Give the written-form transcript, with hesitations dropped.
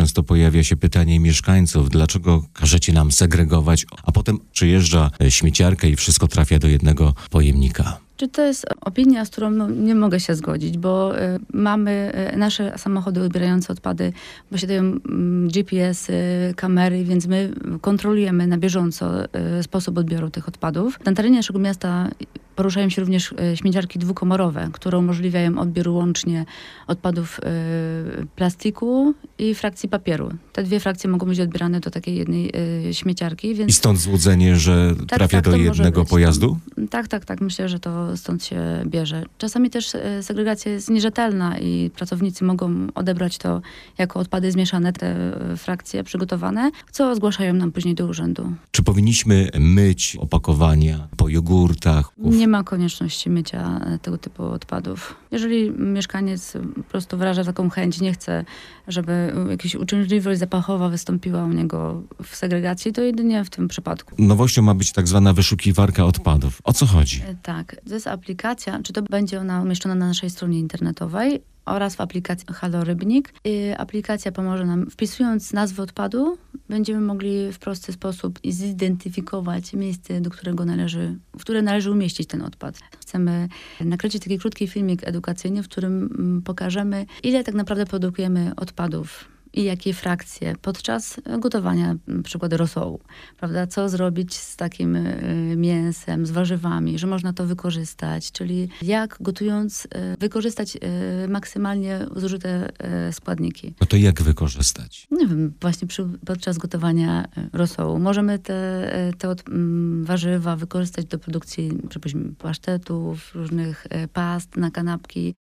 często pojawia się pytanie mieszkańców, dlaczego każecie nam segregować, a potem przyjeżdża śmieciarka i wszystko trafia do jednego pojemnika. Czy to jest opinia, z którą nie mogę się zgodzić, bo mamy nasze samochody odbierające odpady, posiadają GPS, kamery, więc my kontrolujemy na bieżąco sposób odbioru tych odpadów. Na terenie naszego miasta poruszają się również śmieciarki dwukomorowe, które umożliwiają odbiór łącznie odpadów plastiku i frakcji papieru. Te dwie frakcje mogą być odbierane do takiej jednej śmieciarki. Więc... I stąd złudzenie, że trafia do jednego pojazdu? Tak. Myślę, że to stąd się bierze. Czasami też segregacja jest nierzetelna i pracownicy mogą odebrać to jako odpady zmieszane, te frakcje przygotowane, co zgłaszają nam później do urzędu. Czy powinniśmy myć opakowania po jogurtach? Nie ma konieczności mycia tego typu odpadów. Jeżeli mieszkaniec po prostu wyraża taką chęć, nie chce, żeby jakaś uciążliwość zapachowa wystąpiła u niego w segregacji, to jedynie w tym przypadku. Nowością ma być tak zwana wyszukiwarka odpadów. O co chodzi? Tak, to jest aplikacja, czy to będzie ona umieszczona na naszej stronie internetowej oraz w aplikacji Halo Rybnik. Aplikacja pomoże nam, wpisując nazwę odpadu, będziemy mogli w prosty sposób zidentyfikować miejsce, w które należy umieścić ten odpad. Chcemy nakręcić taki krótki filmik edukacyjny, w którym pokażemy, ile tak naprawdę produkujemy odpadów i jakie frakcje podczas gotowania, na przykład rosołu, prawda? Co zrobić z takim mięsem, z warzywami, że można to wykorzystać, czyli jak gotując wykorzystać maksymalnie zużyte składniki. No to jak wykorzystać? Nie wiem, właśnie podczas gotowania rosołu. Możemy te warzywa wykorzystać do produkcji, przypuśćmy, pasztetów, różnych past na kanapki.